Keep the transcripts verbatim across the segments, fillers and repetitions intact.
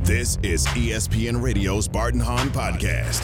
This is E S P N Radio's Bart and Hahn Podcast.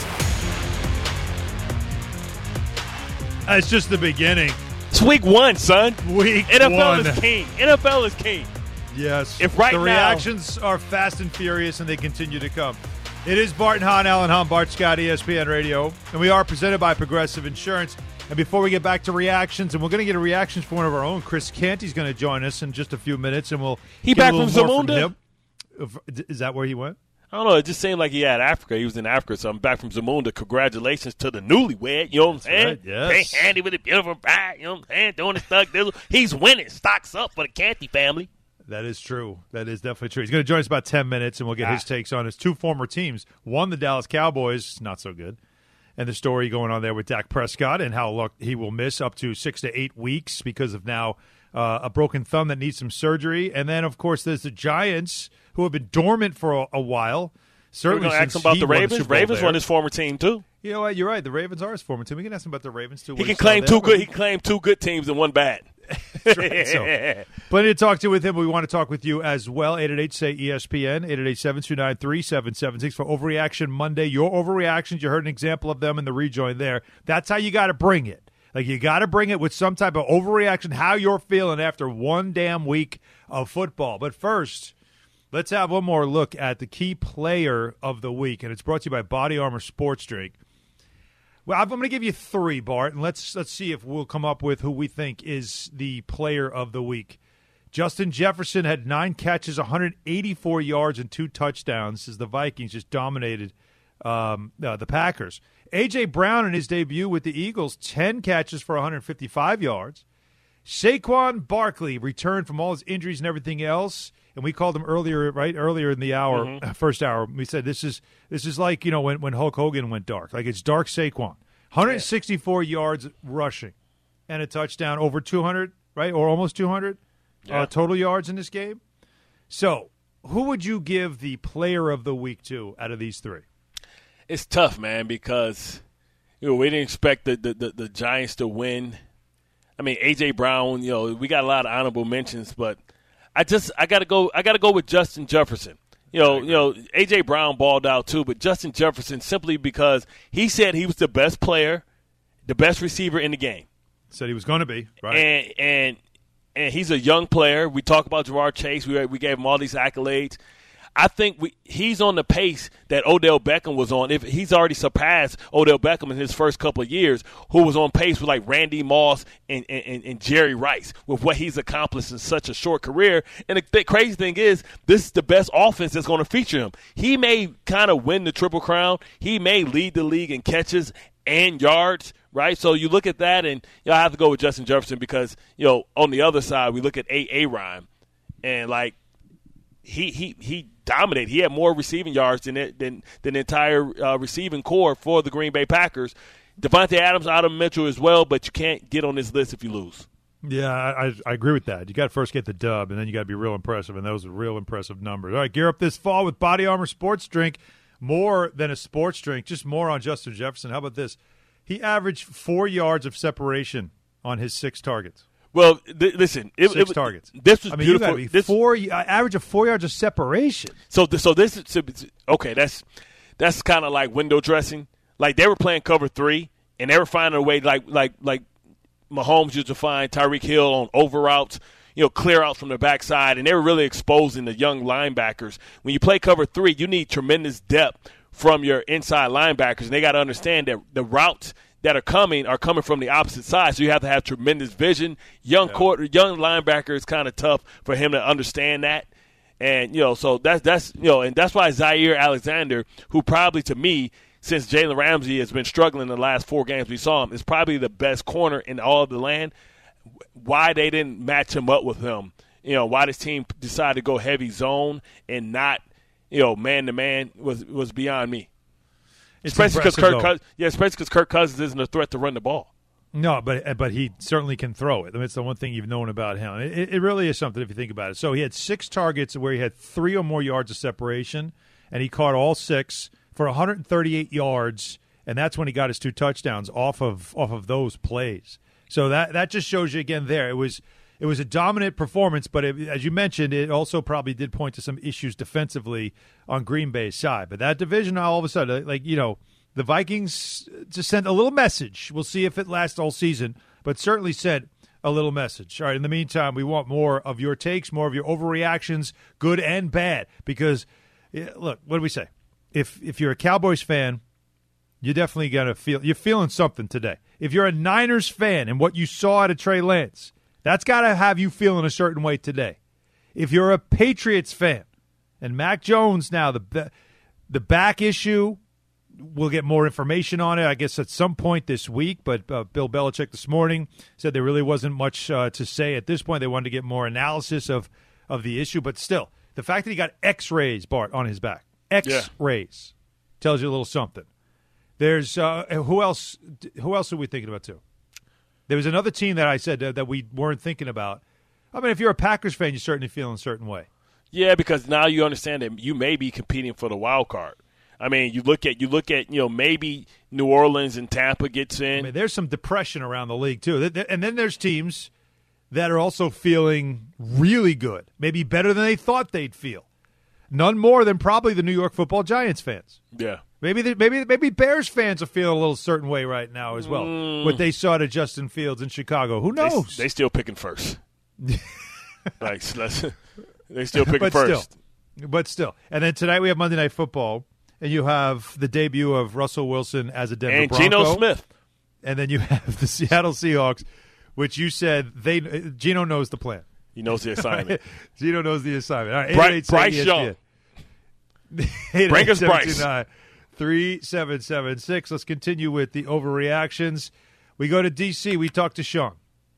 It's just the beginning. It's week one, son. Week N F L one. is king. N F L is king. Yes. If right the now- reactions are fast and furious, and they continue to come. It is Bart and Hahn, Alan Hahn, Bart Scott, E S P N Radio, and we are presented by Progressive Insurance. And before we get back to reactions, and we're going to get a reactions from one of our own, Chris Canty's going to join us in just a few minutes, and we'll He get back a from little more Zamunda? him. Is that where he went? I don't know. It just seemed like he had Africa. He was in Africa, so I'm back from Zamunda. Congratulations to the newlywed. You know what I'm saying? right, yes. Hey, Andy with a beautiful bride. You know what I'm saying? Doing his thug dizzle. He's winning. Stocks up for the Canty family. That is true. That is definitely true. He's going to join us about ten minutes, and we'll get Ah. his takes on his two former teams. One, the Dallas Cowboys, not so good. And the story going on there with Dak Prescott and how look, he will miss up to six to eight weeks because of now uh, a broken thumb that needs some surgery. And then, of course, there's the Giants, who have been dormant for a, a while. We're Certainly going to ask since him about he the won Ravens. Super Bowl Ravens there. won his former team, too. You know what? You're right. The Ravens are his former team. We can ask him about the Ravens, too. He what can saw claim there. two good. He can claim two good teams and one bad. That's right. So, plenty to talk to with him. We want to talk with you as well. eight eight eight, say E S P N, eight eight eight, seven two nine, three seven seven six for Overreaction Monday. Your overreactions, you heard an example of them in the rejoin there. That's how you got to bring it. Like, you got to bring it with some type of overreaction, how you're feeling after one damn week of football. But first, let's have one more look at the key player of the week, and it's brought to you by Body Armor Sports Drink. Well, I'm going to give you three, Bart, and let's let's see if we'll come up with who we think is the player of the week. Justin Jefferson had nine catches, one hundred eighty-four yards, and two touchdowns as the Vikings just dominated um, uh, the Packers. A J. Brown in his debut with the Eagles, ten catches for one hundred fifty-five yards. Saquon Barkley returned from all his injuries and everything else, and we called him earlier, right earlier in the hour, Mm-hmm. first hour. We said this is this is like you know when when Hulk Hogan went dark, like it's dark Saquon. one hundred sixty-four yeah. yards rushing, and a touchdown, over two hundred, right, or almost two hundred yeah. uh, total yards in this game. So, who would you give the player of the week to out of these three? It's tough, man, because you know we didn't expect the, the, the, the Giants to win. I mean, A J. Brown, you know, we got a lot of honorable mentions, but I just I got to go. I got to go with Justin Jefferson. You know, you know, A J. Brown balled out too, but Justin Jefferson simply because he said he was the best player, the best receiver in the game. Said he was going to be right, and and and he's a young player. We talk about Jamar Chase. We we gave him all these accolades. I think we, he's on the pace that Odell Beckham was on. If he's already surpassed Odell Beckham in his first couple of years, who was on pace with like Randy Moss and, and, and Jerry Rice with what he's accomplished in such a short career. And the th- crazy thing is, this is the best offense that's going to feature him. He may kind of win the Triple Crown. He may lead the league in catches and yards, right? So you look at that, and you know, I have to go with Justin Jefferson because, you know, on the other side, we look at A A. Rhyme, and like he he he. dominated. He had more receiving yards than it, than, than the entire uh, receiving core for the Green Bay Packers. Devontae Adams, Adam Mitchell as well, but you can't get on this list if you lose. Yeah, I, I agree with that. You got to first get the dub, and then you got to be real impressive, and those are real impressive numbers. All right, gear up this fall with Body Armor Sports Drink. More than a sports drink, just more on Justin Jefferson. How about this? He averaged four yards of separation on his six targets. Well, th- listen, it, six it, targets. This was I mean, beautiful. You gotta be this, four uh, average of four yards of separation. So, th- so this is okay. That's that's kind of like window dressing. Like they were playing cover three, and they were finding a way, like like like Mahomes used to find Tyreek Hill on over routes, you know, clear outs from the backside, and they were really exposing the young linebackers. When you play cover three, you need tremendous depth from your inside linebackers, and they got to understand that the routes that are coming are coming from the opposite side, so you have to have tremendous vision. Young yeah. court, young linebacker is kind of tough for him to understand that, and you know, so that's that's you know, and that's why Zaire Alexander, who probably to me, since Jalen Ramsey has been struggling in the last four games we saw him, is probably the best corner in all of the land. Why they didn't match him up with him, you know, why this team decided to go heavy zone and not, you know, man to man was was beyond me. It's especially because Kirk, though. yeah, especially because Kirk Cousins isn't a threat to run the ball. No, but but he certainly can throw it. I mean, it's the one thing you've known about him. It, it really is something if you think about it. So he had six targets where he had three or more yards of separation, and he caught all six for one hundred thirty-eight yards, and that's when he got his two touchdowns off of off of those plays. So that that just shows you again there. It was it was a dominant performance, but it, as you mentioned, it also probably did point to some issues defensively on Green Bay's side. But that division, all of a sudden, like, you know, the Vikings just sent a little message. We'll see if it lasts all season, but certainly sent a little message. All right, in the meantime, we want more of your takes, more of your overreactions, good and bad, because, look, what do we say? If if you're a Cowboys fan, you're definitely going to feel – you're feeling something today. If you're a Niners fan and what you saw out of Trey Lance – that's got to have you feeling a certain way today. If you're a Patriots fan, and Mac Jones now, the the back issue, we'll get more information on it, I guess, at some point this week. But uh, Bill Belichick this morning said there really wasn't much uh, to say at this point. They wanted to get more analysis of, of the issue. But still, the fact that he got X-rays, Bart, on his back, X-rays, yeah. tells you a little something. There's uh, who else? Who else are we thinking about too? There was another team that I said uh, that we weren't thinking about. I mean, if you're a Packers fan, you certainly feel in a certain way. Yeah, because now you understand that you may be competing for the wild card. I mean, you look at you look at you know maybe New Orleans and Tampa gets in. I mean, there's some depression around the league too, and then there's teams that are also feeling really good, maybe better than they thought they'd feel. None more than probably the New York Football Giants fans. Yeah. Maybe the, maybe maybe Bears fans are feeling a little certain way right now as well. Mm. What they saw to Justin Fields in Chicago, who knows? They, they still picking first. like they still picking but first. Still, but still, and then tonight we have Monday Night Football, and you have the debut of Russell Wilson as a Denver and Bronco, Geno Smith, and then you have the Seattle Seahawks, which you said they Geno knows the plan. He knows the assignment. Geno knows the assignment. All right, Bryce, Bryce Young. Bring us Bryce. three seven seven six. Let's continue with the overreactions. We go to D C. We talk to Sean.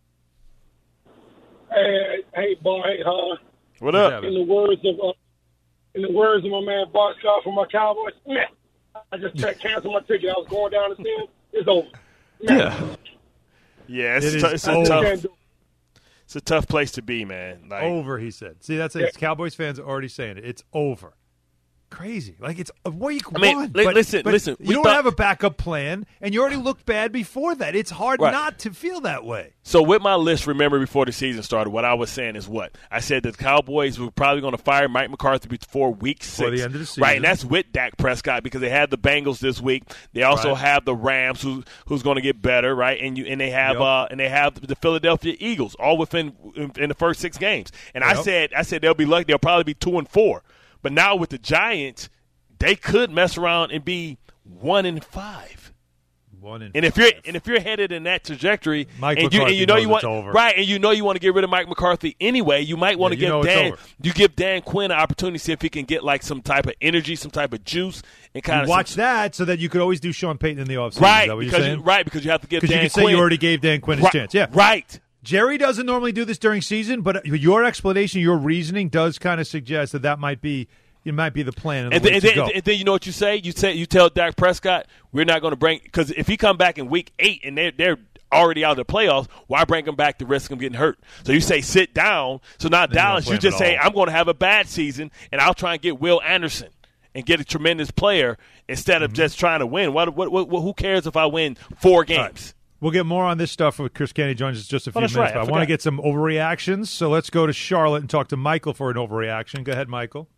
Hey, hey, boy, hey, huh? What up? In the words of uh, in the words of my man Bart Scott from my Cowboys, meh. I just canceled my ticket. I was going down to see him. It's over. Meh. Yeah, yeah. It's, it t- it's a over. tough. It's a tough place to be, man. Like, over, he said. See, that's it. Cowboys fans are already saying it. It's over. Crazy. Like, it's what you I mean, want. li- but, listen, but listen. You don't thought, have a backup plan, and you already looked bad before that. It's hard right. not to feel that way. So with my list, remember before the season started, what I was saying is what? I said that the Cowboys were probably going to fire Mike McCarthy before week six. Before the end of the season. Right, and that's with Dak Prescott because they had the Bengals this week. They also right. have the Rams who who's going to get better, right? And you and they have yep. uh, and they have the Philadelphia Eagles all within in, in the first six games. And yep. I said I said they'll be lucky. They'll probably be two and four. But now with the Giants, they could mess around and be one and five. One and, and if five. you're and if you're headed in that trajectory, Mike and you, McCarthy and you know knows you want it's over. right, and you know you want to get rid of Mike McCarthy anyway, you might want yeah, to you give Dan you give Dan Quinn an opportunity to see if he can get like some type of energy, some type of juice, and kind of watch some, that so that you could always do Sean Payton in the offseason. right Is that what because you're saying? you, right because you have to give Dan you could Quinn. say you already gave Dan Quinn his right, chance. Yeah, right. Jerry doesn't normally do this during season, but your explanation, your reasoning does kind of suggest that that might be. It might be the plan. And, and, the then, and, to then, go. and then you know what you say? You say you tell Dak Prescott, we're not going to bring because if he come back in week eight and they're they're already out of the playoffs, why bring him back to risk him getting hurt? So you say sit down. So now then Dallas, you, you just say I'm going to have a bad season and I'll try and get Will Anderson and get a tremendous player instead of mm-hmm. just trying to win. What, what, what, who cares if I win four games? Right. We'll get more on this stuff with Chris Kennedy joins us just a few oh, minutes. Right. But I, I want to get some overreactions, so let's go to Charlotte and talk to Michael for an overreaction. Go ahead, Michael.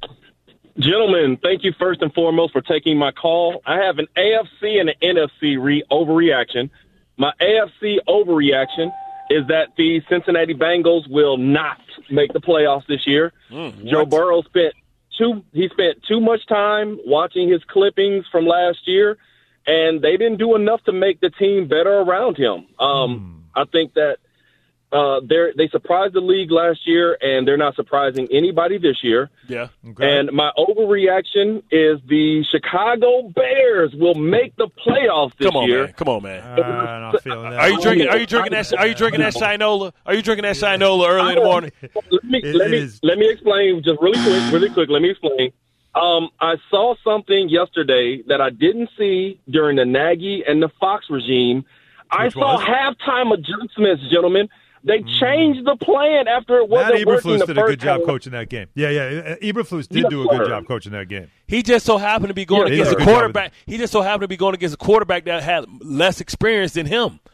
Gentlemen, thank you first and foremost for taking my call. I have an A F C and an N F C re- overreaction. My A F C overreaction is that the Cincinnati Bengals will not make the playoffs this year. Mm, Joe Burrow spent too he spent too much time watching his clippings from last year, and they didn't do enough to make the team better around him. Um, mm. I think that Uh, they they surprised the league last year, and they're not surprising anybody this year. Yeah. Okay. And my overreaction is the Chicago Bears will make the playoffs this Come on, year. Man. Come on, man. Uh, I'm not feeling that. Are you drinking? Are you drinking that? Are you drinking that Shinola? Are you drinking that Shinola early in the morning? Let me It let me is. let me explain just really quick, really quick. Let me explain. Um, I saw something yesterday that I didn't see during the Nagy and the Fox regime. I Which saw was? halftime adjustments, gentlemen. They changed the plan after it wasn't Matt working Eberflus the did a first good job time. coaching that game. Yeah, yeah. Eberflus did Yes, do a good sir. job coaching that game. He just so happened to be going Yeah, against he a did a good job quarterback. He just so happened to be going against a quarterback that had less experience than him.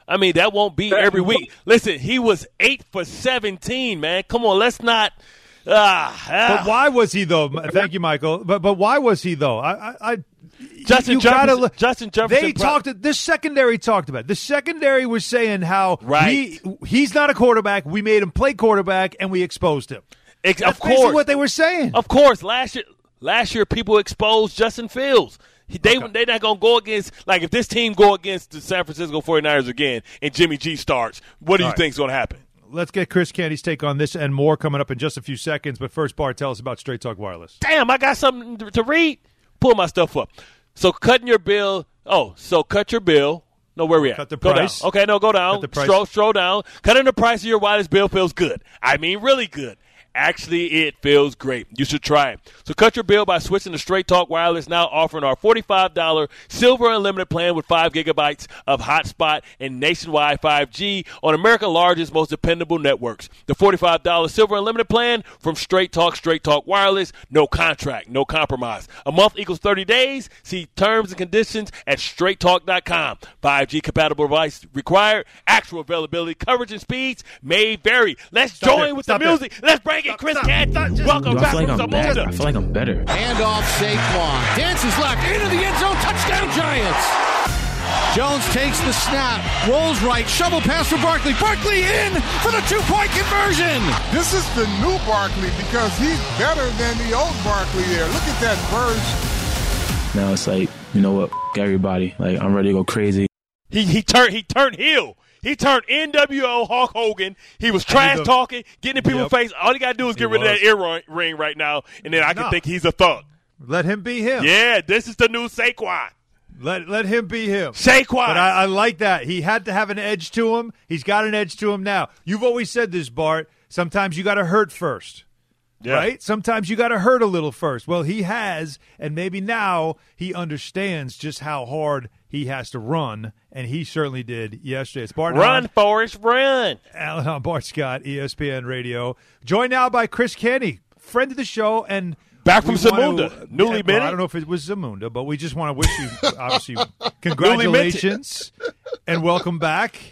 I mean, that won't be every week. Listen, he was eight for seventeen, man. Come on, let's not. Ah, ah. But why was he though? Thank you, Michael. But but why was he though? I, I, I Justin you Jefferson. Gotta, Justin Jefferson. They talked. The secondary talked about it. The secondary was saying how right. he he's not a quarterback. We made him play quarterback, and we exposed him. Ex- That's of course, what they were saying. Of course, last year, last year people exposed Justin Fields. They okay. they're not gonna go against like if this team go against the San Francisco forty-niners again and Jimmy G starts. What do All you right. think is gonna happen? Let's get Chris Canty's take on this and more coming up in just a few seconds. But first, Bart, tell us about Straight Talk Wireless. Damn, I got something to read. Pull my stuff up. So cutting your bill. Oh, so cut your bill. No, where we at? Cut the go price. Down. Okay, no, go down. Cut the price. Stroll, stroll down. Cutting the price of your wireless bill feels good. I mean, really good. Actually, it feels great. You should try it. So cut your bill by switching to Straight Talk Wireless, now offering our forty-five dollars Silver Unlimited plan with five gigabytes of hotspot and nationwide five G on America's largest, most dependable networks. The forty-five dollars Silver Unlimited plan from Straight Talk, Straight Talk Wireless. No contract, no compromise. A month equals thirty days. See terms and conditions at straight talk dot com. five G compatible device required. Actual availability, coverage, and speeds may vary. Let's Stop join it. with Stop the music. it. Let's bring it, Chris Canty. Welcome Dude, back I feel from like I'm better. I Zamunda. feel like I'm better. Hand off Saquon. Dances left into the end zone. Touchdown Giants. Jones takes the snap. Rolls right. Shovel pass for Barkley. Barkley in for the two-point conversion. This is the new Barkley because he's better than the old Barkley there. Look at that burst. Now it's like, you know what? F- everybody. Like, I'm ready to go crazy. He he turned he turned heel. He turned N W O Hulk Hogan. He was trash talking, getting in people's Yep. face. All he got to do is He get rid was. of that earring right now, and then I can No. think he's a thug. Let him be him. Yeah, this is the new Saquon. Let let him be him. Saquon. But I, I like that. He had to have an edge to him. He's got an edge to him now. You've always said this, Bart. Sometimes you got to hurt first. Yeah. Right? Sometimes you got to hurt a little first. Well, he has, and maybe now he understands just how hard he has to run, and he certainly did yesterday. It's Bart Run, Hahn, Forrest, run. Alan Hahn, Bart Scott, E S P N Radio. Joined now by Chris Canty, friend of the show, and Back from we Zamunda, want to- newly well, minted. I don't know if it was Zamunda, but we just want to wish you, obviously, congratulations and welcome back.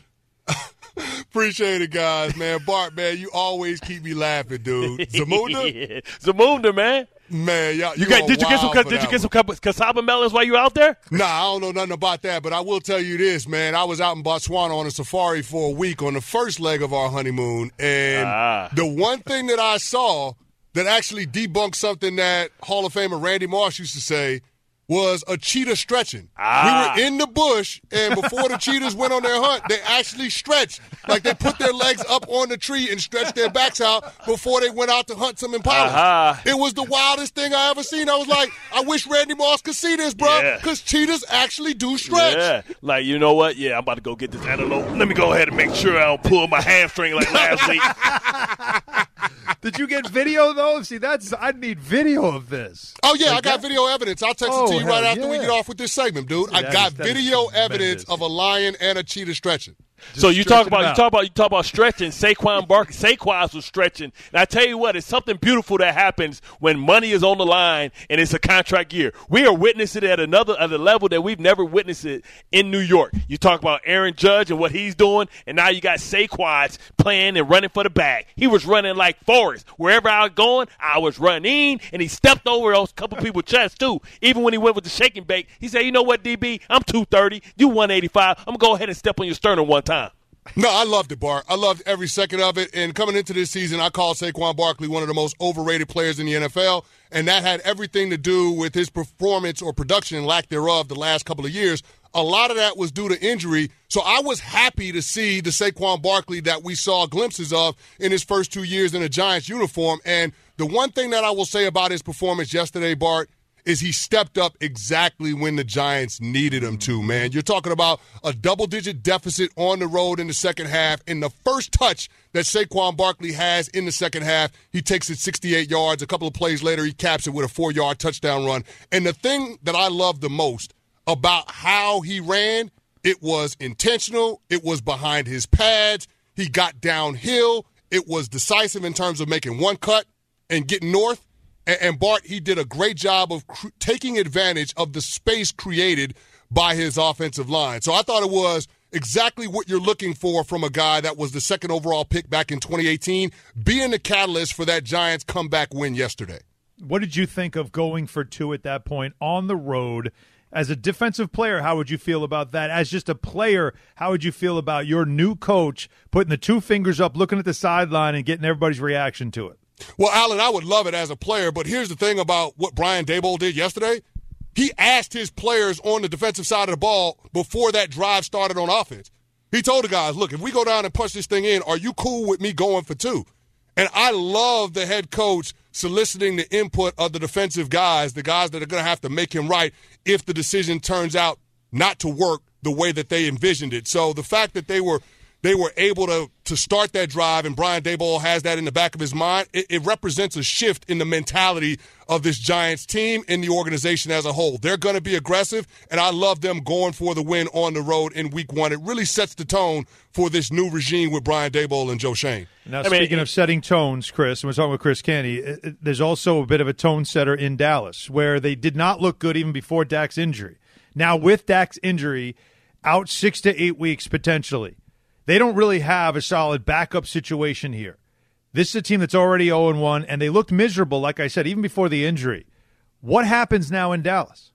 Appreciate it, guys, man. Bart, man, you always keep me laughing, dude. Zamunda? Zamunda, man. Man, y'all, You you got? are Did you get some? wild for Did you that get some one. cassava melons while you were out there? Nah, I don't know nothing about that, but I will tell you this, man. I was out in Botswana on a safari for a week on the first leg of our honeymoon, and Ah. the one thing that I saw that actually debunked something that Hall of Famer Randy Moss used to say was a cheetah stretching. Ah. We were in the bush, and before the cheetahs went on their hunt, they actually stretched. Like they put their legs up on the tree and stretched their backs out before they went out to hunt some impalas. Uh-huh. It was the wildest thing I ever seen. I was like, I wish Randy Moss could see this, bro, Yeah. because cheetahs actually do stretch. Yeah, like you know what? Yeah, I'm about to go get this antelope. Let me go ahead and make sure I don't pull my hamstring like last week. Did you get video, though? See, that's I need video of this. Oh, yeah, Like I got that? video evidence. I'll text Oh, it to you right hell after we yeah. get off with this segment, dude. I that got is- that is video tremendous. evidence of a lion and a cheetah stretching. So you stretching talk about them you out. talk about you talk about stretching. Saquon Barkley, Saquon was stretching, and I tell you what, it's something beautiful that happens when money is on the line and it's a contract year. We are witnessing it at another at a level that we've never witnessed it in New York. You talk about Aaron Judge and what he's doing, and now you got Saquon playing and running for the bag. He was running like Forrest. Wherever I was going, I was running, and he stepped over a couple people's chests too. Even when he went with the shake and bake, he said, "You know what, D B? I'm two thirty. You one eighty-five. I'm gonna go ahead and step on your sternum one time." No, I loved it, Bart. I loved every second of it. And coming into this season, I called Saquon Barkley one of the most overrated players in the N F L, and that had everything to do with his performance or production, lack thereof, the last couple of years. A lot of that was due to injury. So I was happy to see the Saquon Barkley that we saw glimpses of in his first two years in a Giants uniform. And the one thing that I will say about his performance yesterday, Bart, is he stepped up exactly when the Giants needed him to, man. You're talking about a double-digit deficit on the road in the second half. In the first touch that Saquon Barkley has in the second half, he takes it sixty-eight yards. A couple of plays later, he caps it with a four-yard touchdown run. And the thing that I love the most about how he ran, it was intentional. It was behind his pads. He got downhill. It was decisive in terms of making one cut and getting north. And Bart, he did a great job of cr- taking advantage of the space created by his offensive line. So I thought it was exactly what you're looking for from a guy that was the second overall pick back in twenty eighteen, being the catalyst for that Giants comeback win yesterday. What did you think of going for two at that point on the road? As a defensive player, how would you feel about that? As just a player, how would you feel about your new coach putting the two fingers up, looking at the sideline, and getting everybody's reaction to it? Well, Alan, I would love it as a player, but here's the thing about what Brian Daboll did yesterday. He asked his players on the defensive side of the ball before that drive started on offense. He told the guys, look, if we go down and punch this thing in, are you cool with me going for two? And I love the head coach soliciting the input of the defensive guys, the guys that are going to have to make him right if the decision turns out not to work the way that they envisioned it. So the fact that they were they were able to to start that drive, and Brian Daboll has that in the back of his mind, it, it represents a shift in the mentality of this Giants team and the organization as a whole. They're going to be aggressive, and I love them going for the win on the road in week one. It really sets the tone for this new regime with Brian Daboll and Joe Schoen. Now, I speaking mean, of setting tones, Chris, and we're talking with Chris Canty, it, it, there's also a bit of a tone setter in Dallas where they did not look good even before Dak's injury. Now, with Dak's injury, out six to eight weeks potentially, they don't really have a solid backup situation here. This is a team that's already oh and one, and they looked miserable, like I said, even before the injury. What happens now in Dallas?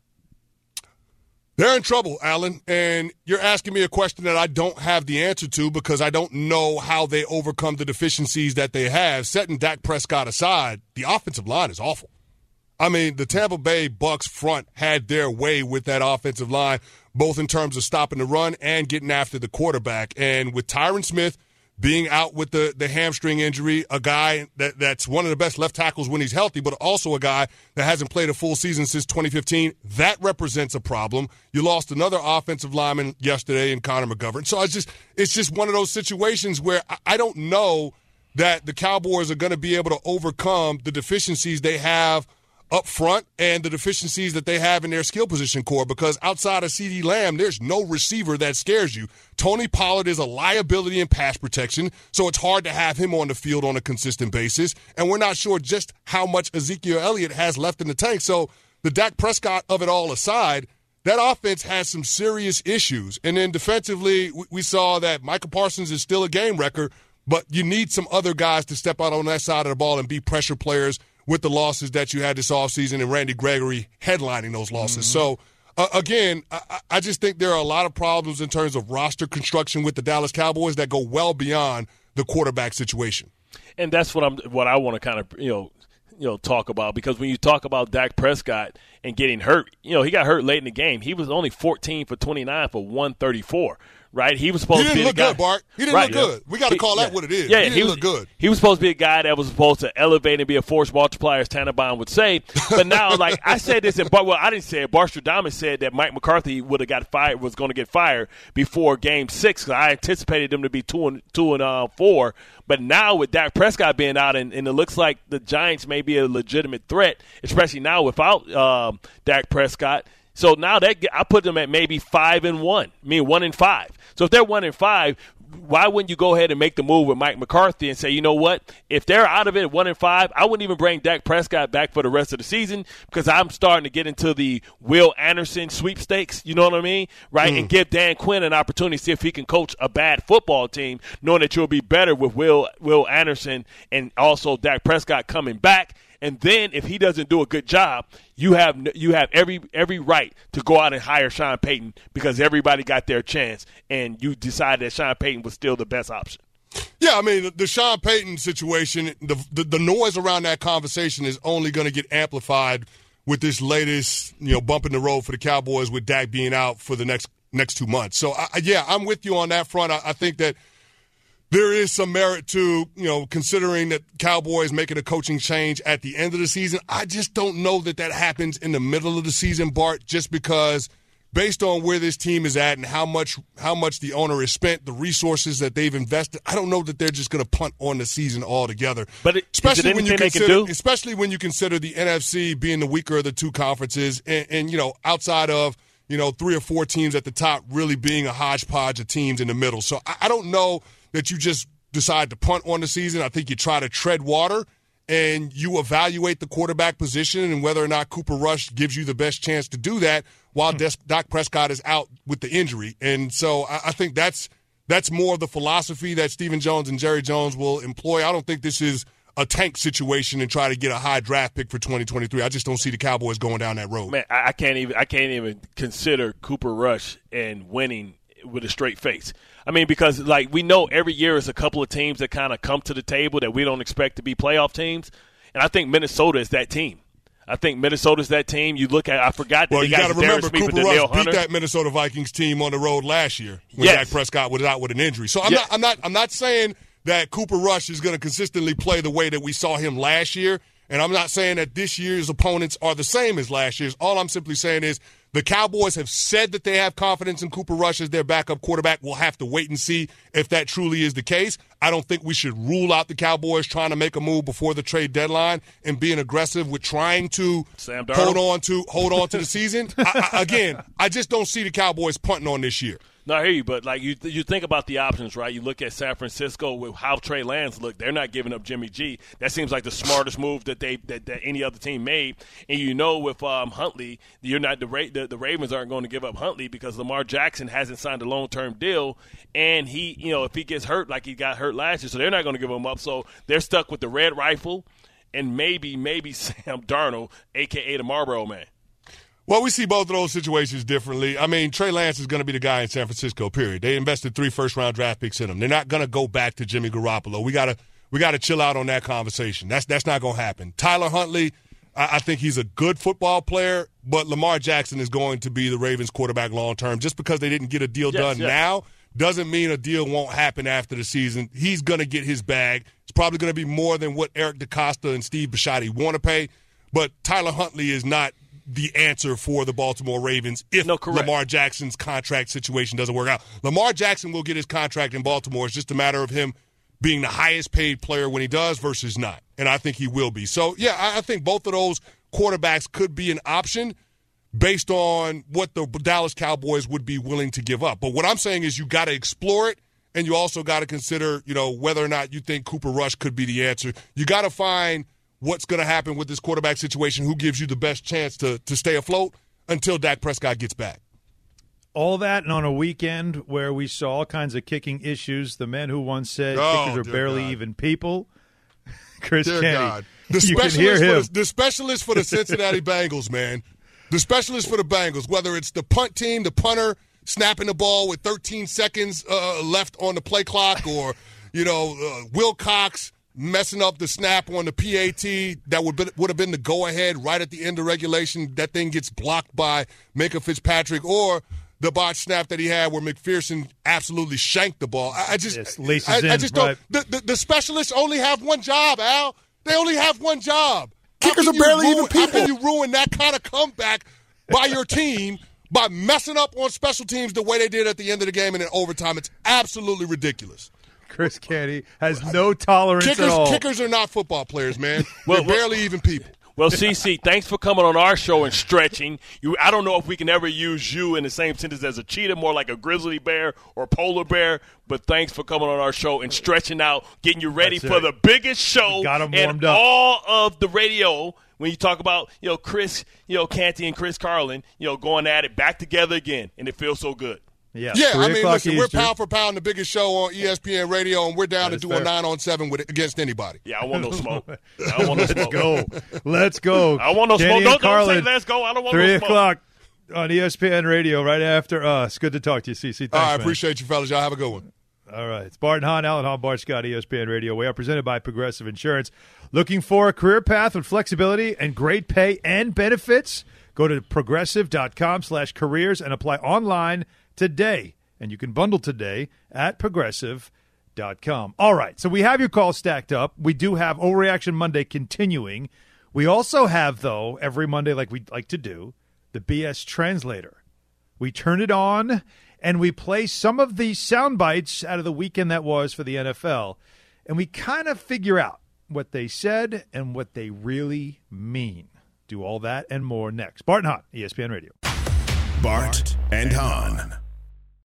They're in trouble, Alan, and you're asking me a question that I don't have the answer to because I don't know how they overcome the deficiencies that they have. Setting Dak Prescott aside, the offensive line is awful. I mean, the Tampa Bay Bucs front had their way with that offensive line, both in terms of stopping the run and getting after the quarterback. And with Tyron Smith being out with the, the hamstring injury, a guy that, that's one of the best left tackles when he's healthy, but also a guy that hasn't played a full season since twenty fifteen, that represents a problem. You lost another offensive lineman yesterday in Connor McGovern. So it's just, it's just one of those situations where I, I don't know that the Cowboys are going to be able to overcome the deficiencies they have up front and the deficiencies that they have in their skill position core, because outside of CeeDee Lamb, there's no receiver that scares you. Tony Pollard is a liability in pass protection, so it's hard to have him on the field on a consistent basis, and we're not sure just how much Ezekiel Elliott has left in the tank. So the Dak Prescott of it all aside, that offense has some serious issues. And then defensively, we saw that Micah Parsons is still a game wrecker, but you need some other guys to step out on that side of the ball and be pressure players with the losses that you had this offseason and Randy Gregory headlining those losses. Mm-hmm. So, uh, again, I, I just think there are a lot of problems in terms of roster construction with the Dallas Cowboys that go well beyond the quarterback situation. And that's what I'm what I want to kind of, you know, you know, talk about, because when you talk about Dak Prescott and getting hurt, you know, he got hurt late in the game. He was only fourteen for twenty-nine for one thirty-four. Right, he was supposed he to be look the guy. good, Bart. He didn't right. look good. We got to call he, that yeah. what it is. Yeah, he didn't he was, look good. He was supposed to be a guy that was supposed to elevate and be a force multiplier, as Tannenbaum would say. But now, like I said this, in Bar- well, I didn't say it. Barstradamus said that Mike McCarthy would have got fired, was going to get fired before Game Six. Cause I anticipated them to be two and two and uh, four. But now with Dak Prescott being out, and, and it looks like the Giants may be a legitimate threat, especially now without um, Dak Prescott. So now that I put them at maybe five and one, I mean one and five. So if they're one and five, why wouldn't you go ahead and make the move with Mike McCarthy and say, you know what, if they're out of it at one and five, I wouldn't even bring Dak Prescott back for the rest of the season, because I'm starting to get into the Will Anderson sweepstakes. You know what I mean, right? Mm. And give Dan Quinn an opportunity to see if he can coach a bad football team, knowing that you'll be better with Will Will Anderson and also Dak Prescott coming back. And then if he doesn't do a good job, you have you have every every right to go out and hire Sean Payton, because everybody got their chance, and you decided that Sean Payton was still the best option. Yeah, I mean, the, the Sean Payton situation, the, the the noise around that conversation is only going to get amplified with this latest, you know, bump in the road for the Cowboys with Dak being out for the next next two months. So, I, yeah, I'm with you on that front. I, I think that there is some merit to, you know, considering that Cowboys making a coaching change at the end of the season. I just don't know that that happens in the middle of the season, Bart, just because based on where this team is at and how much how much the owner has spent, the resources that they've invested, I don't know that they're just going to punt on the season altogether. But it, especially when you consider, do? especially when you consider the N F C being the weaker of the two conferences, and, and you know, outside of, you know, three or four teams at the top really being a hodgepodge of teams in the middle. So I, I don't know that you just decide to punt on the season. I think you try to tread water and you evaluate the quarterback position and whether or not Cooper Rush gives you the best chance to do that while Des- Dak Prescott is out with the injury. And so I, I think that's that's more of the philosophy that Stephen Jones and Jerry Jones will employ. I don't think this is a tank situation and try to get a high draft pick for twenty twenty-three. I just don't see the Cowboys going down that road. Man, I can't even I can't even consider Cooper Rush and winning with a straight face. I mean, because, like, we know every year is a couple of teams that kind of come to the table that we don't expect to be playoff teams, and I think Minnesota is that team. I think Minnesota's that team. You look at, I forgot that well, they you got to remember Smith Cooper and Rush Danielle beat Hunter. that Minnesota Vikings team on the road last year when yes. Dak Prescott was out with an injury. So I'm yes. not, I'm not, I'm not saying that Cooper Rush is going to consistently play the way that we saw him last year, and I'm not saying that this year's opponents are the same as last year's. All I'm simply saying is the Cowboys have said that they have confidence in Cooper Rush as their backup quarterback. We'll have to wait and see if that truly is the case. I don't think we should rule out the Cowboys trying to make a move before the trade deadline and being aggressive with trying to Sam Darnold. hold on to hold on to the season. I, I, again, I just don't see the Cowboys punting on this year. No, I hear you, but like you, you think about the options, right? You look at San Francisco with how Trey Lance looked; they're not giving up Jimmy G. That seems like the smartest move that they that, that any other team made. And you know, with um, Huntley, you're not the, the the Ravens aren't going to give up Huntley because Lamar Jackson hasn't signed a long term deal, and he, you know, if he gets hurt like he got hurt last year, so they're not going to give him up. So they're stuck with the red rifle, and maybe maybe Sam Darnold, aka the Marlboro Man. Well, we see both of those situations differently. I mean, Trey Lance is going to be the guy in San Francisco, period. They invested three first-round draft picks in him. They're not going to go back to Jimmy Garoppolo. We got to we got to chill out on that conversation. That's that's not going to happen. Tyler Huntley, I, I think he's a good football player, but Lamar Jackson is going to be the Ravens quarterback long-term. Just because they didn't get a deal yes, done yes. now doesn't mean a deal won't happen after the season. He's going to get his bag. It's probably going to be more than what Eric DeCosta and Steve Bisciotti want to pay, but Tyler Huntley is not the answer for the Baltimore Ravens if no, Lamar Jackson's contract situation doesn't work out. Lamar Jackson will get his contract in Baltimore. It's just a matter of him being the highest paid player when he does versus not, and I think he will be. So, yeah, I think both of those quarterbacks could be an option based on what the Dallas Cowboys would be willing to give up. But what I'm saying is you got to explore it, and you also got to consider, you know, whether or not you think Cooper Rush could be the answer. You got to find what's going to happen with this quarterback situation, who gives you the best chance to to stay afloat until Dak Prescott gets back. All that, and on a weekend where we saw all kinds of kicking issues, the man who once said oh, kickers are barely God. even people, Chris Dear Kenny. God. The you specialist, can hear for him. the, the specialist for the Cincinnati Bengals, man. The specialist for the Bengals, whether it's the punt team, the punter snapping the ball with thirteen seconds uh, left on the play clock, or, you know, uh, Will Cox messing up the snap on the P A T that would be, would have been the go-ahead right at the end of regulation. That thing gets blocked by Minka Fitzpatrick, or the botch snap that he had where McPherson absolutely shanked the ball. I, I just, Yes, laces I, I in, just right. don't. The, the, the specialists only have one job, Al. They only have one job. Kickers How are can you barely ruin, even people. How can you ruin that kind of comeback by your team by messing up on special teams the way they did at the end of the game and in overtime? It's absolutely ridiculous. Chris Kenny has no tolerance Kickers, at all. kickers are not football players, man. Well, They're barely even people. Well, C C, thanks for coming on our show and stretching. You, I don't know if we can ever use you in the same sentence as a cheetah, more like a grizzly bear or polar bear, but thanks for coming on our show and stretching out, getting you ready That's for it. the biggest show Got 'em in warmed up. all of the radio. When you talk about, you know, Chris, you know, Canty and Chris Carlin, you know, going at it back together again, and it feels so good. Yeah, Yeah, three I mean, o'clock listen, we're Eastern. pound for pound the biggest show on E S P N Radio, and we're down That to is do a fair. nine on seven with against anybody. Yeah, I want no smoke. I don't want no Let's smoke. go. Let's go. I want no Kenny smoke. and Don't, don't Carlin, say let's go. I don't want three no smoke. o'clock on E S P N Radio right after us. Good to talk to you, C C. Thanks, All right, man. appreciate you, fellas. Y'all have a good one. All right. It's Barton Hahn, Alan Hahn, Bart Scott, E S P N Radio. We are presented by Progressive Insurance. Looking for a career path with flexibility and great pay and benefits? Go to progressive.com slash careers and apply online today. And you can bundle today at progressive dot com. All right. So we have your calls stacked up. We do have Overreaction Monday continuing. We also have, though, every Monday, like we like to do, the B S Translator. We turn it on, and we play some of the sound bites out of the weekend that was for the N F L, and we kind of figure out what they said and what they really mean. Do all that and more next. Barton Hahn, E S P N Radio. Bart and Hahn.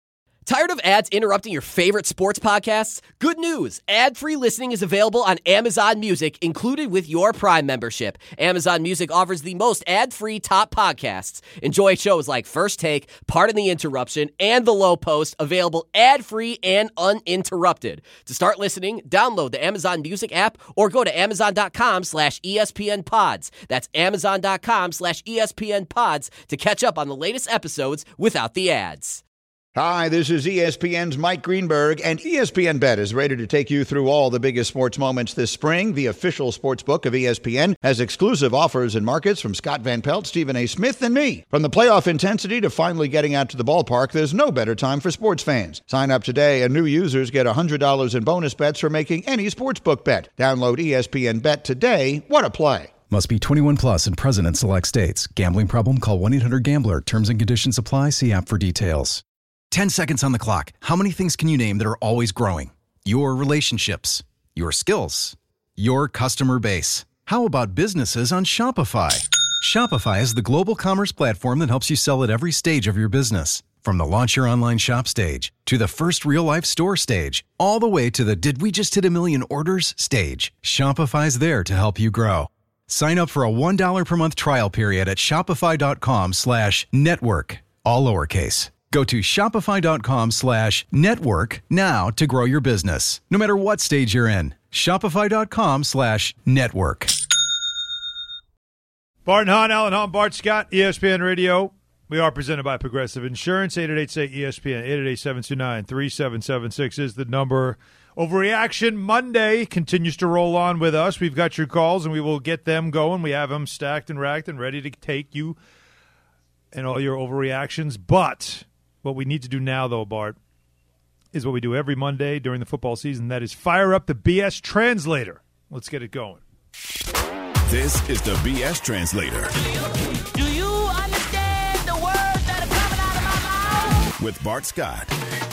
Tired of ads interrupting your favorite sports podcasts? Good news! Ad-free listening is available on Amazon Music, included with your Prime membership. Amazon Music offers the most ad-free top podcasts. Enjoy shows like First Take, Pardon the Interruption, and The Low Post, available ad-free and uninterrupted. To start listening, download the Amazon Music app or go to amazon.com slash ESPN pods. That's amazon.com slash ESPN pods to catch up on the latest episodes without the ads. Hi, this is E S P N's Mike Greenberg, and E S P N Bet is ready to take you through all the biggest sports moments this spring. The official sports book of E S P N has exclusive offers and markets from Scott Van Pelt, Stephen A. Smith, and me. From the playoff intensity to finally getting out to the ballpark, there's no better time for sports fans. Sign up today, and new users get one hundred dollars in bonus bets for making any sportsbook bet. Download E S P N Bet today. What a play. Must be twenty-one plus and present in select states. Gambling problem? Call one eight hundred gambler. Terms and conditions apply. See app for details. ten seconds on the clock. How many things can you name that are always growing? Your relationships, your skills, your customer base. How about businesses on Shopify? Shopify is the global commerce platform that helps you sell at every stage of your business. From the launch your online shop stage to the first real-life store stage, all the way to the did we just hit a million orders stage. Shopify's there to help you grow. Sign up for a one dollar per month trial period at shopify.com slash network, all lowercase. Go to shopify.com slash network now to grow your business, no matter what stage you're in. Shopify.com slash network. Bart and Hahn, Alan Hahn, Bart Scott, E S P N Radio. We are presented by Progressive Insurance. eight eight eight, say E S P N. eight eight eight, seven two nine, three seven seven six is the number. Overreaction Monday continues to roll on with us. We've got your calls, and we will get them going. We have them stacked and racked and ready to take you and all your overreactions. But what we need to do now, though, Bart, is what we do every Monday during the football season. That is fire up the B S Translator. Let's get it going. This is the B S Translator. Do you understand the words that are coming out of my mouth? With Bart Scott.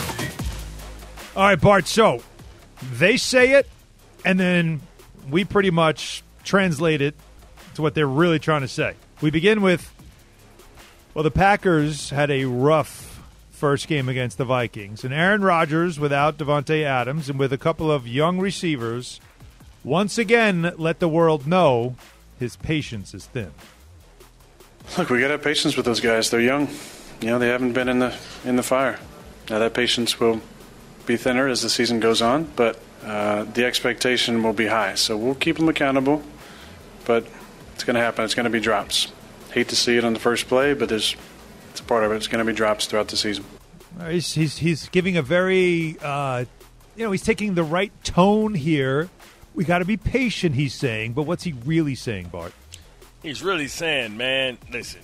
All right, Bart, so they say it, and then we pretty much translate it to what they're really trying to say. We begin with, well, the Packers had a rough first game against the Vikings, and Aaron Rodgers, without Devontae Adams and with a couple of young receivers, once again let the world know his patience is thin. Look, we got to have patience with those guys. They're young. You know, they haven't been in the in the fire. Now that patience will be thinner as the season goes on, but uh, the expectation will be high. So we'll keep them accountable, but it's going to happen. It's going to be drops. Hate to see it on the first play, but there's it's a part of it. It's going to be drops throughout the season. He's he's, he's giving a very, uh, you know, he's taking the right tone here. We got to be patient, he's saying. But what's he really saying, Bart? He's really saying, man, listen,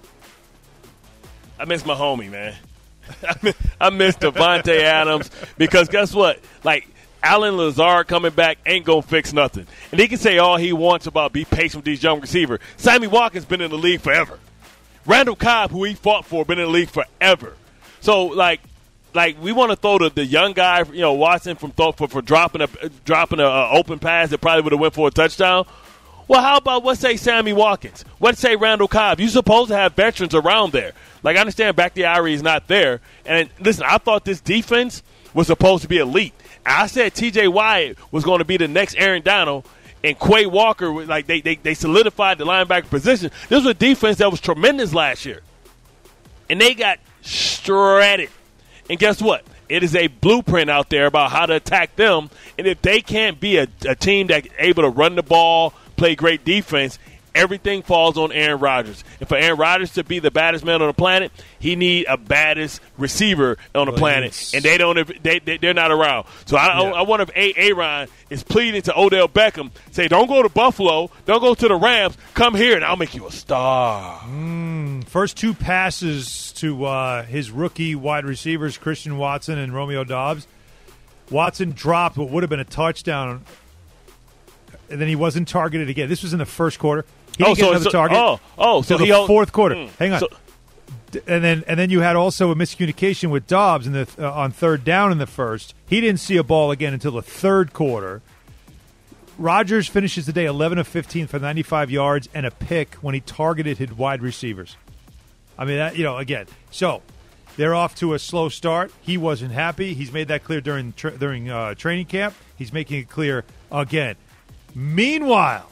I miss my homie, man. I miss, I miss Devontae Adams because guess what? Like, Allen Lazard coming back ain't going to fix nothing. And he can say all he wants about be patient with these young receivers. Sammy Watkins been in the league forever. Randall Cobb, who he fought for, been in the league forever. So, like, like we want to throw the, the young guy, you know, Watson from for, for dropping a dropping a, a open pass that probably would have went for a touchdown. Well, how about, let's say, Sammy Watkins? Let's say Randall Cobb. You're supposed to have veterans around there. Like, I understand Bakhtiari is not there. And, listen, I thought this defense was supposed to be elite. I said T J Wyatt was going to be the next Aaron Donald, and Quay Walker, like, they, they, they solidified the linebacker position. This was a defense that was tremendous last year. And they got shredded. And guess what? It is a blueprint out there about how to attack them. And if they can't be a, a team that's able to run the ball, play great defense, everything falls on Aaron Rodgers. And for Aaron Rodgers to be the baddest man on the planet, he need a baddest receiver on the well, planet, and they don't. They, they they're not around. So I yeah. I, I wonder if A. Aaron is pleading to Odell Beckham, say, "Don't go to Buffalo, don't go to the Rams, come here, and I'll make you a star." Mm, first two passes to uh, his rookie wide receivers, Christian Watson and Romeo Doubs. Watson dropped what would have been a touchdown. And then he wasn't targeted again. This was in the first quarter. He didn't oh, get so, another so, target. Oh, oh, so the he hold, fourth quarter. Mm, Hang on. So, and then and then you had also a miscommunication with Dobbs in the uh, on third down in the first. He didn't see a ball again until the third quarter. Rodgers finishes the day eleven of fifteen for ninety-five yards and a pick when he targeted his wide receivers. I mean, that, you know, again, so They're off to a slow start. He wasn't happy. He's made that clear during tra- during uh, training camp. He's making it clear again. Meanwhile,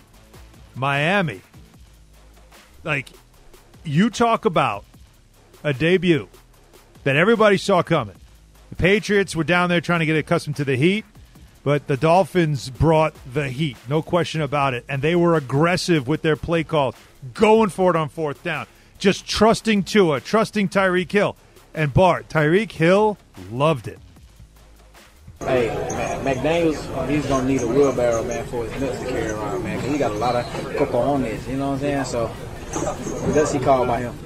Miami, like, you talk about a debut that everybody saw coming. The Patriots were down there trying to get accustomed to the heat, but the Dolphins brought the heat, no question about it. And they were aggressive with their play calls, going for it on fourth down, just trusting Tua, trusting Tyreek Hill. And Bart, Tyreek Hill loved it. Hey, man, McDaniels, he's going to need a wheelbarrow, man, for his nuts to carry around, man, because he got a lot of cocoa on this, you know what I'm saying? So, let's see call by him.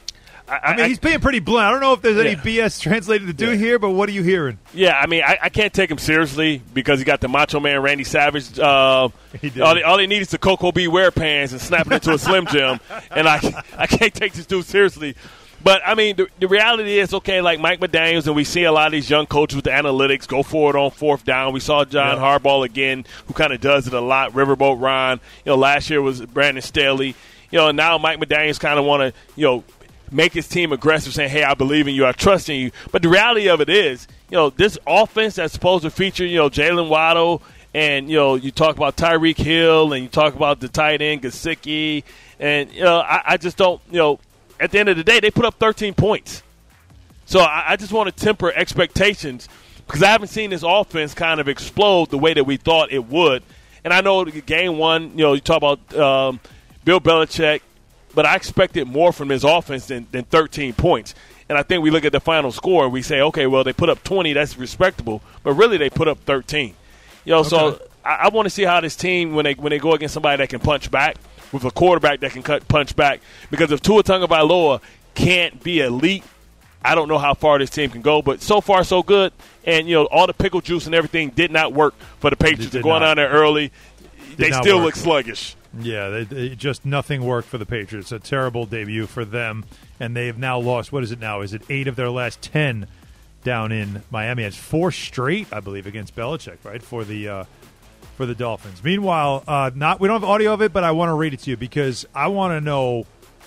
I, I mean, he's being pretty blunt. I don't know if there's any yeah. B S translated to do yeah. here, but what are you hearing? Yeah, I mean, I, I can't take him seriously because he got the Macho Man Randy Savage. Uh, he did. All, they, all they need is the Coco Beware pants and snap it into a Slim Jim, and I, I can't take this dude seriously. But, I mean, the, the reality is, okay, like Mike McDaniels, and we see a lot of these young coaches with the analytics go for it on fourth down. We saw John yeah. Harbaugh again, who kind of does it a lot. Riverboat Ron. You know, last year was Brandon Staley. You know, and now Mike McDaniels kind of want to, you know, make his team aggressive, saying, hey, I believe in you, I trust in you. But the reality of it is, you know, this offense that's supposed to feature, you know, Jalen Waddle, and, you know, you talk about Tyreek Hill, and you talk about the tight end, Gesicki, and, you know, I, I just don't, you know, at the end of the day, they put up thirteen points. So I, I just want to temper expectations because I haven't seen this offense kind of explode the way that we thought it would. And I know game one, you know, you talk about um, Bill Belichick, but I expected more from his offense than, than thirteen points. And I think we look at the final score and we say, okay, well, they put up twenty, that's respectable. But really, they put up thirteen. You know, okay. So I, I want to see how this team, when they when they go against somebody that can punch back, with a quarterback that can cut punch back. Because if Tua Tagovailoa can't be elite, I don't know how far this team can go. But so far, so good. And, you know, all the pickle juice and everything did not work for the Patriots. They're going down there early. Did they still work. look sluggish. Yeah, they, they, just nothing worked for the Patriots. A terrible debut for them. And they've now lost, what is it now? Is it eight of their last ten down in Miami? It's four straight, I believe, against Belichick, right, for the uh, – for the Dolphins. Meanwhile, uh, not we don't have audio of it, but I want to read it to you because I want to know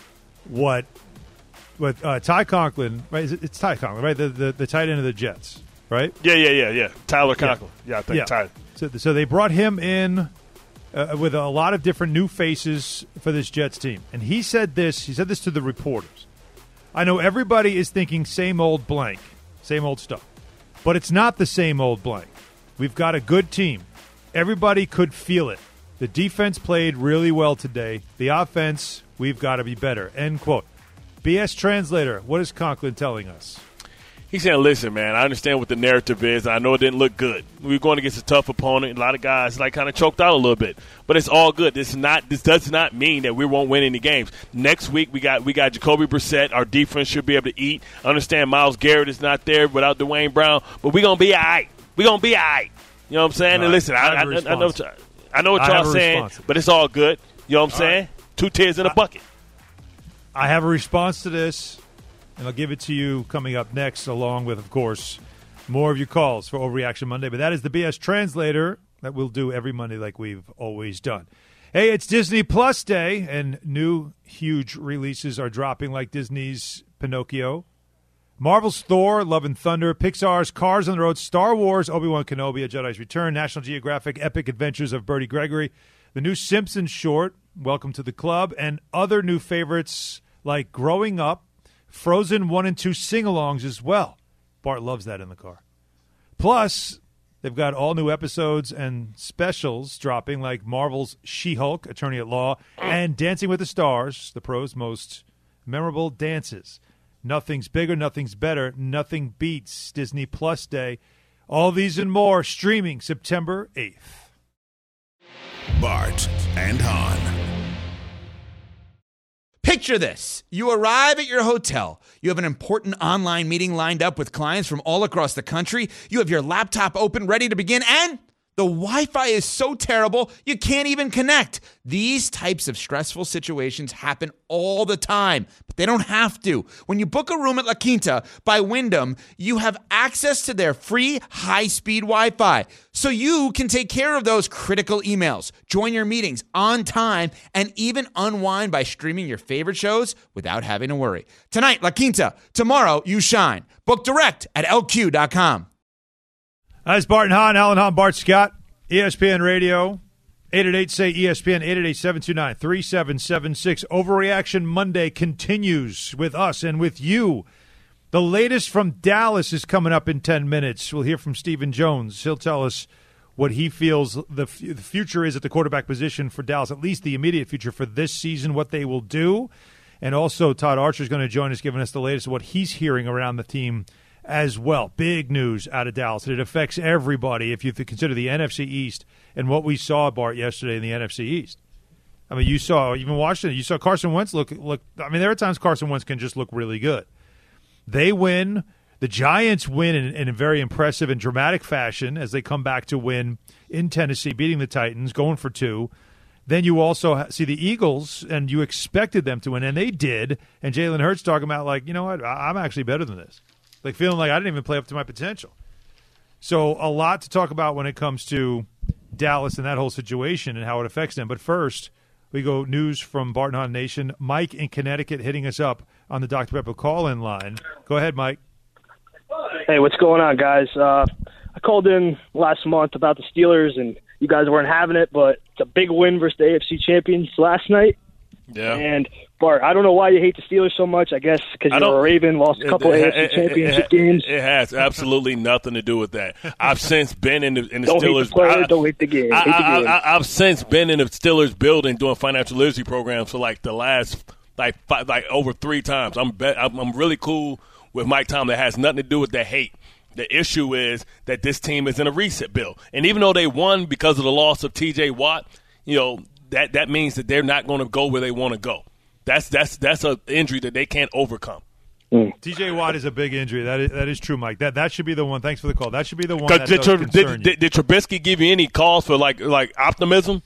what what uh, Ty Conklin, right? It's Ty Conklin, right? The, the the tight end of the Jets, right? Yeah, yeah, yeah, yeah. Tyler Conklin. Yeah, yeah I think yeah. Ty. So, so they brought him in uh, with a lot of different new faces for this Jets team, and he said this. He said this to the reporters. I know everybody is thinking same old blank, same old stuff, but it's not the same old blank. We've got a good team. Everybody could feel it. The defense played really well today. The offense, we've got to be better. End quote. B S translator, what is Conklin telling us? He's saying, listen, man, I understand what the narrative is. I know it didn't look good. We were going against a tough opponent. A lot of guys like kind of choked out a little bit. But it's all good. This is not. This does not mean that we won't win any games. Next week, we got we got Jacoby Brissett. Our defense should be able to eat. I understand Myles Garrett is not there without Dwayne Brown. But we're going to be all right. We're going to be all right. You know what I'm saying? Right. And listen, I, I, I, I know I know what y'all saying, but it's all good. You know what I'm all saying? Right. Two tears in a bucket. I have a response to this, and I'll give it to you coming up next, along with, of course, more of your calls for Overreaction Monday. But that is the B S Translator that we'll do every Monday like we've always done. Hey, it's Disney Plus Day, and new huge releases are dropping like Disney's Pinocchio, Marvel's Thor, Love and Thunder, Pixar's Cars on the Road, Star Wars, Obi-Wan Kenobi, A Jedi's Return, National Geographic Epic Adventures of Bertie Gregory, the new Simpsons short, Welcome to the Club, and other new favorites like Growing Up, Frozen one and two sing-alongs as well. Bart loves that in the car. Plus, they've got all new episodes and specials dropping like Marvel's She-Hulk, Attorney at Law, and Dancing with the Stars, the pros' most memorable dances. Nothing's bigger, nothing's better, nothing beats Disney Plus Day. All these and more streaming September eighth. Bart and Hahn. Picture this. You arrive at your hotel. You have an important online meeting lined up with clients from all across the country. You have your laptop open, ready to begin, and The Wi-Fi is so terrible, you can't even connect. These types of stressful situations happen all the time, but they don't have to. When you book a room at La Quinta by Wyndham, you have access to their free high-speed Wi-Fi, so you can take care of those critical emails, join your meetings on time, and even unwind by streaming your favorite shows without having to worry. Tonight, La Quinta. Tomorrow, you shine. Book direct at L Q dot com. That's Bart and Hahn, Alan Hahn, Bart Scott, E S P N Radio, eight eight eight, say E S P N, eight eight eight, seven two nine, three seven seven six. Overreaction Monday continues with us and with you. The latest from Dallas is coming up in ten minutes. We'll hear from Stephen Jones. He'll tell us what he feels the, f- the future is at the quarterback position for Dallas, at least the immediate future for this season, what they will do. And also Todd Archer is going to join us, giving us the latest of what he's hearing around the team as well. Big news out of Dallas. It affects everybody if you consider the N F C East and what we saw, Bart, yesterday in the N F C East. I mean, you saw, even Washington, you saw Carson Wentz look, look. I mean, there are times Carson Wentz can just look really good. They win. The Giants win in, in a very impressive and dramatic fashion as they come back to win in Tennessee, beating the Titans, going for two. Then you also see the Eagles, and you expected them to win, and they did. And Jalen Hurts talking about, like, you know what, I'm actually better than this. Like, feeling like I didn't even play up to my potential. So a lot to talk about when it comes to Dallas and that whole situation and how it affects them. But first, we go news from Bart and Hahn Nation. Mike in Connecticut hitting us up on the Doctor Pepper call-in line. Go ahead, Mike. Hey, what's going on, guys? Uh, I called in last month about the Steelers, and you guys weren't having it, but it's a big win versus the A F C champions last night. Yeah. And, Bart, I don't know why you hate the Steelers so much. I guess because you're a Raven, lost a couple it, of A F C it, championship it, games. It has absolutely nothing to do with that. I've since been in the, in the don't Steelers. Hate the player, I, don't hate the game. I, hate the I, game. I, I've since been in the Steelers building doing financial literacy programs for like the last like five, like over three times. I'm, be, I'm I'm really cool with Mike Tomlin. That has nothing to do with the hate. The issue is that this team is in a reset bill. And even though they won because of the loss of T J Watt, you know, that, that means that they're not going to go where they want to go. That's that's that's an injury that they can't overcome. Mm. T J Watt is a big injury. That is, that is true, Mike. That that should be the one. Thanks for the call. That should be the one that did, does did, concern did, you. Did Trubisky give you any calls for like like optimism?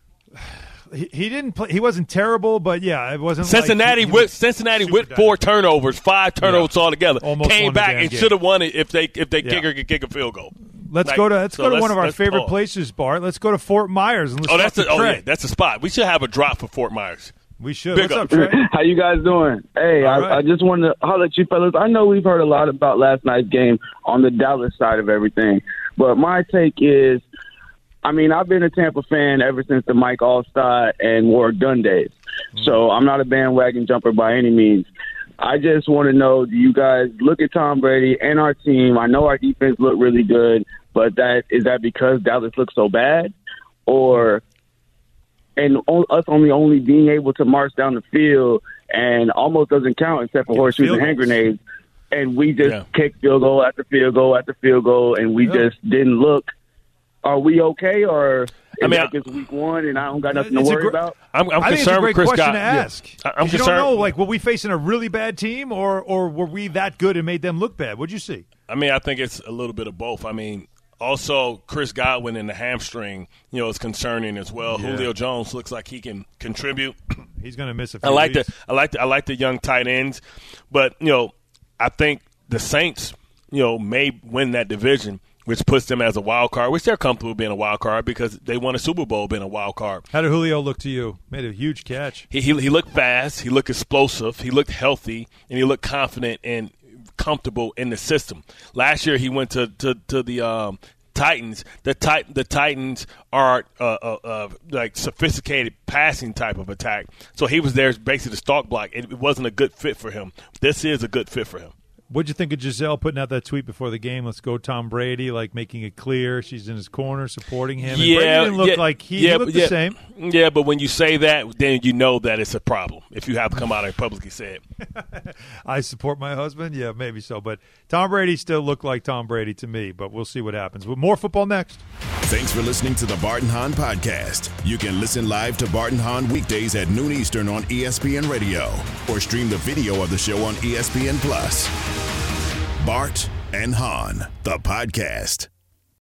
He, he didn't play. He wasn't terrible, but yeah, it wasn't. Cincinnati like he, he with Cincinnati with four turnovers, five turnovers yeah. altogether. Almost Came won the back damn and game. should have won it if they if they Yeah. kicker could kick a field goal. Let's Like, go to let's so go to let's- one of our let's favorite pause. places, Bart. Let's go to Fort Myers and let's Oh, talk that's to the, oh Trey. yeah, that's the spot. We should have a drop for Fort Myers. We should. Big What's up. up, Trey? How you guys doing? Hey, I, right. I just wanted to holler at you fellas. I know we've heard a lot about last night's game on the Dallas side of everything, but my take is, I mean, I've been a Tampa fan ever since the Mike Allstott and Warwick Dunn days, so I'm not a bandwagon jumper by any means. I just want to know, do you guys look at Tom Brady and our team? I know our defense looked really good, but that is that because Dallas looks so bad, or and o- us only only being able to march down the field and almost doesn't count except for Yeah, horseshoes field and hand goals. grenades, and we just Yeah. kicked field goal after field goal after field goal, and we Yeah. just didn't look. Are we okay, or is I mean, that just week one and I don't got nothing to It's a worry gr- about? I'm, I'm I think it's a concerned great with Chris question Scott. to ask. I- I'm 'Cause you concerned. don't know, like, were we facing a really bad team, or or were we that good and made them look bad? What'd you see? I mean, I think it's a little bit of both. I mean, also Chris Godwin in the hamstring, you know, is concerning as well. Yeah. Julio Jones looks like he can contribute. He's going to miss a few I like weeks. the I like the, I like the young tight ends, but you know, I think the Saints, you know, may win that division, which puts them as a wild card, which they're comfortable being a wild card because they won a Super Bowl being a wild card. How did Julio look to you? Made a huge catch. He, he he looked fast, he looked explosive, he looked healthy, and he looked confident and comfortable in the system. Last year he went to to, to the um, Titans. The tit- the Titans are uh, uh, uh, like sophisticated passing type of attack. So he was there as basically the stalk block. It, it wasn't a good fit for him. This is a good fit for him. What'd you think of Giselle putting out that tweet before the game? Let's go, Tom Brady, like making it clear she's in his corner, supporting him. And Brady didn't look yeah, like he, yeah, he looked yeah, the same. Yeah, but when you say that, then you know that it's a problem if you have to come out and publicly say it. I support my husband. Yeah, maybe so. But Tom Brady still looked like Tom Brady to me, but we'll see what happens. With more football next. Thanks for listening to the Bart and Hahn Podcast. You can listen live to Bart and Hahn weekdays at noon Eastern on E S P N Radio or stream the video of the show on E S P N Plus. Bart and Hahn, the podcast.